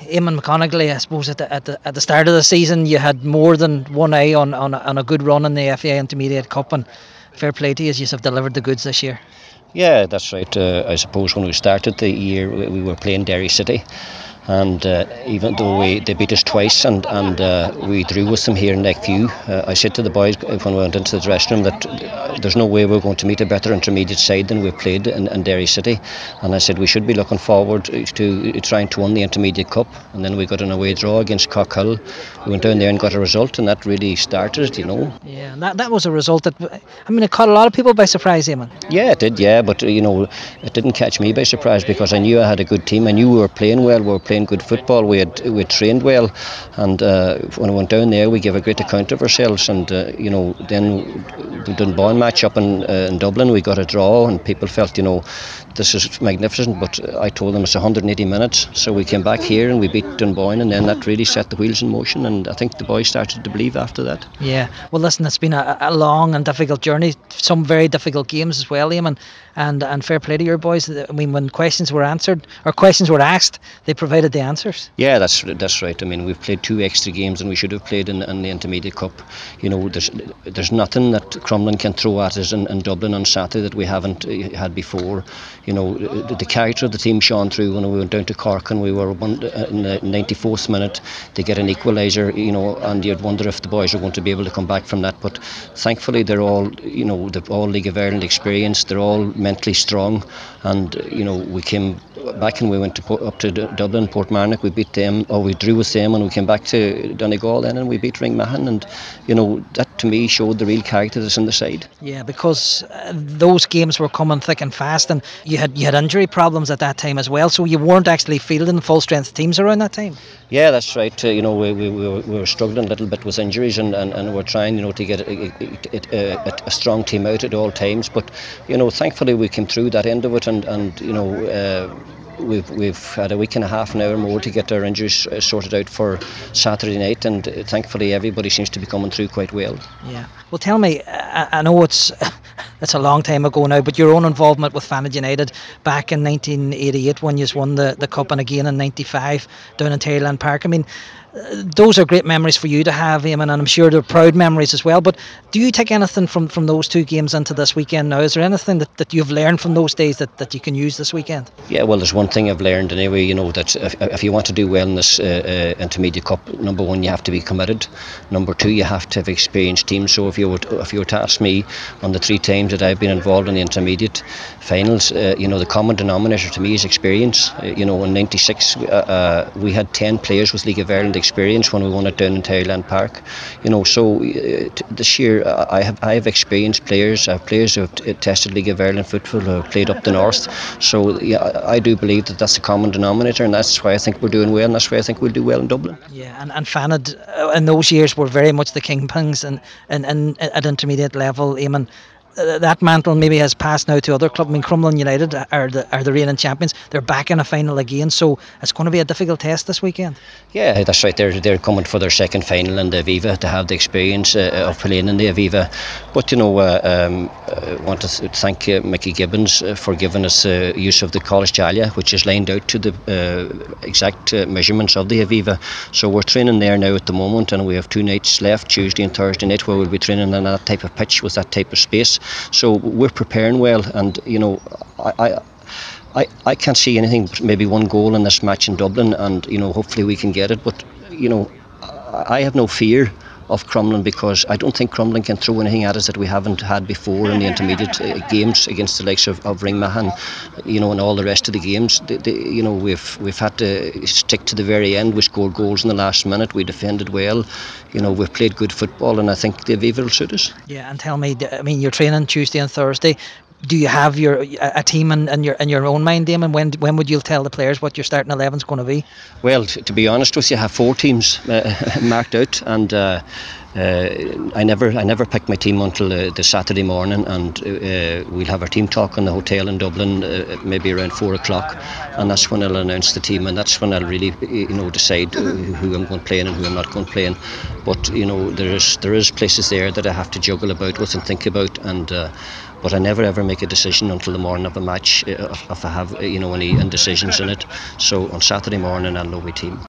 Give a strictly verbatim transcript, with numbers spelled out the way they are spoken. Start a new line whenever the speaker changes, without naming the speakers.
Eamon McConaughey, I suppose at the, at the at the start of the season you had more than one eye on, on, on a good run in the F A I Intermediate Cup, and fair play to you, you have delivered the goods this year.
Yeah, that's right. Uh, I suppose when we started the year we, we were playing Derry City, and uh, even though we they beat us twice and and uh, we drew with them here in Lakeview, uh, I said to the boys when we went into the dressing room that uh, there's no way we're going to meet a better intermediate side than we played in, in Derry City, and I said we should be looking forward to trying to win the Intermediate Cup. And then we got an away draw against Cockhill. We went down there and got a result, and that really started it, you know.
Yeah, and that, that was a result that, I mean, it caught a lot of people by surprise, Eamon.
Yeah, it did, yeah, but you know, it didn't catch me by surprise because I knew I had a good team. I knew we were playing well, we were playing good football, we had we had trained well, and uh, when we went down there we gave a great account of ourselves, and uh, you know, then the Dunboyne match up in, uh, in Dublin, we got a draw, and people felt, you know, this is magnificent, but I told them it's one hundred eighty minutes, so we came back here and we beat Dunboyne, and then that really set the wheels in motion, and I think the boys started to believe after that.
Yeah, well listen, it's been a, a long and difficult journey, some very difficult games as well, Eamon, and, and fair play to your boys. I mean, when questions were answered, or questions were asked, they provided the answers.
Yeah, that's that's right. I mean, we've played two extra games and we should have played in, in the Intermediate Cup. You know, there's there's nothing that Crumlin can throw at us in, in Dublin on Saturday that we haven't had before. You know, the, the character of the team shone through when we went down to Cork, and we were one, in the ninety-fourth minute they get an equaliser, you know, and you'd wonder if the boys are going to be able to come back from that. But thankfully they're all, you know, they've all League of Ireland experience, they're all mentally strong, and you know, we came back and we went to, up to Dublin, Portmarnock, we beat them, or we drew with them, and we came back to Donegal then and we beat Ringmahon, and you know, that to me showed the real character that's in the side.
Yeah, because uh, those games were coming thick and fast, and you had you had injury problems at that time as well, so you weren't actually fielding full strength teams around that time.
Yeah, that's right. Uh, you know, we, we, we, were, we were struggling a little bit with injuries, and, and, and we're trying, you know, to get a, a, a, a strong team out at all times, but you know, thankfully we came through that end of it, and, and you know, uh, We've we've had a week and a half now or more to get our injuries uh, sorted out for Saturday night, and uh, thankfully everybody seems to be coming through quite well.
Yeah. Well, tell me, I, I know it's it's a long time ago now, but your own involvement with Fanad United back in nineteen eighty-eight when you won the, the cup, and again in ninety-five down in Terryland Park. I mean, those are great memories for you to have, Eamon, and I'm sure they're proud memories as well. But do you take anything from, from those two games into this weekend now? Is there anything that, that you've learned from those days that, that you can use this weekend?
Yeah, well, there's one thing I've learned anyway, you know, that if, if you want to do well in this uh, uh, Intermediate Cup, number one, you have to be committed. Number two, you have to have experienced teams. So if you were to, if you were to ask me on the three times that I've been involved in the intermediate finals, uh, you know, the common denominator to me is experience. Uh, you know, in ninety-six, uh, uh, we had ten players with League of Ireland experience when we won it down in Terryland Park. You know, so uh, t- this year uh, I have I have experienced players. I have players who have t- tested League of Ireland football, who have played up the north. So yeah, I do believe that that's the common denominator, and that's why I think we're doing well, and that's why I think we'll do well in Dublin.
Yeah, and, and Fanad uh, in those years were very much the kingpins and, and, and at intermediate level, Eamon. Uh, that mantle maybe has passed now to other clubs. I mean, Crumlin United are the are the reigning champions. They're back in a final again, so it's going to be a difficult test this weekend.
Yeah, that's right. They're they're coming for their second final in the Aviva to have the experience uh, of playing in the Aviva. But you know, uh, um, I want to th- thank uh, Mickey Gibbons uh, for giving us uh, use of the College Jallia, which is lined out to the uh, exact uh, measurements of the Aviva. So we're training there now at the moment, and we have two nights left, Tuesday and Thursday night, where we'll be training on that type of pitch with that type of space. So we're preparing well, and you know, I, I, I can't see anything. Maybe one goal in this match in Dublin, and you know, hopefully we can get it. But you know, I have no fear of Crumlin, because I don't think Crumlin can throw anything at us that we haven't had before in the intermediate uh, games against the likes of, of Ringmahon, you know, and all the rest of the games. The, the, you know, we've we've had to stick to the very end. We scored goals in the last minute. We defended well. You know, we've played good football, and I think the Aviva will suit us.
Yeah, and tell me, I mean, you're training Tuesday and Thursday. Do you have your a team in, in your in your own mind, Damon? When when would you tell the players what your starting eleven is going to be?
Well, t- to be honest with you, I have four teams uh, marked out, and uh, uh, I never I never pick my team until uh, the Saturday morning, and uh, we'll have our team talk in the hotel in Dublin, uh, maybe around four o'clock, and that's when I'll announce the team, and that's when I'll really, you know, decide who I'm going to play in and who I'm not going to play in. But you know, there is there is places there that I have to juggle about with and think about, and. Uh, But I never ever make a decision until the morning of a match if, if I have, you know, any indecisions in it. So on Saturday morning I'll know my team.